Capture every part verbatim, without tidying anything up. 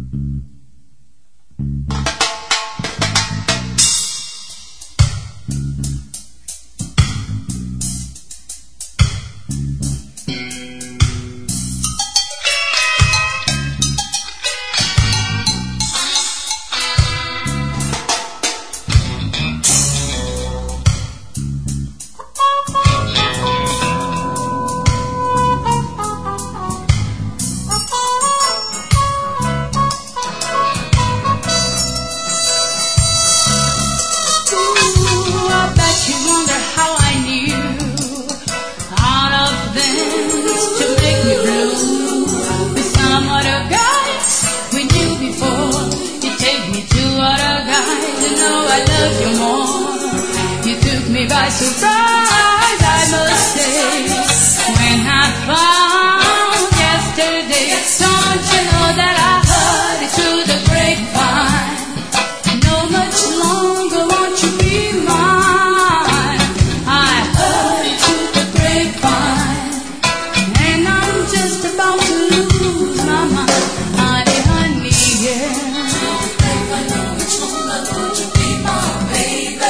By surprise, I must say, when I found yesterday, don't you know that I heard it through the grapevine? No much longer won't you be mine? I heard it through the grapevine, and I'm just about to lose my mind, honey, honey, yeah. No much longer won't you be my baby?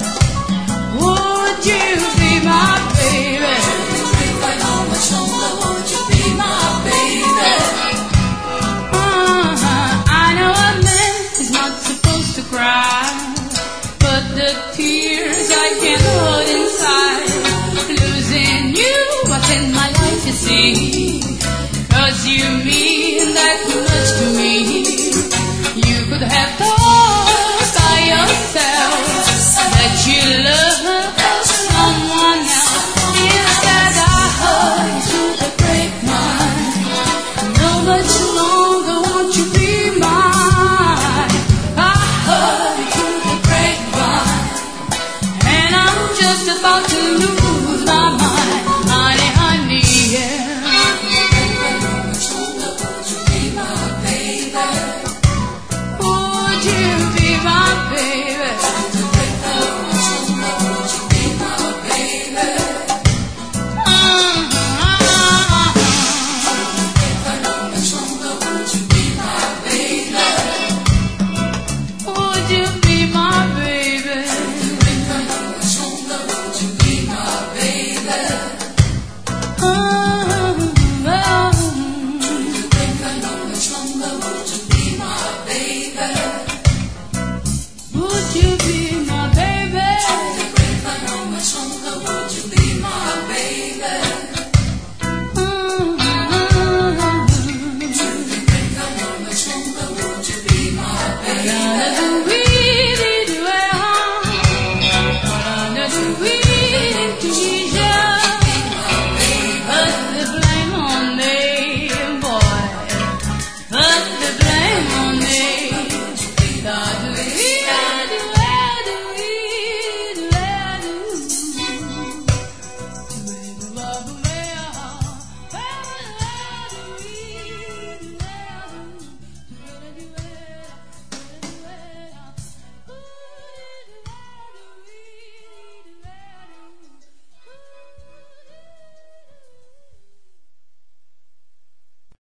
Would you be my baby? How much longer would you be my baby? Uh-huh. I know a man is not supposed to cry, but the tears I can't hold inside. Losing you was in my life, you see, 'cause you mean that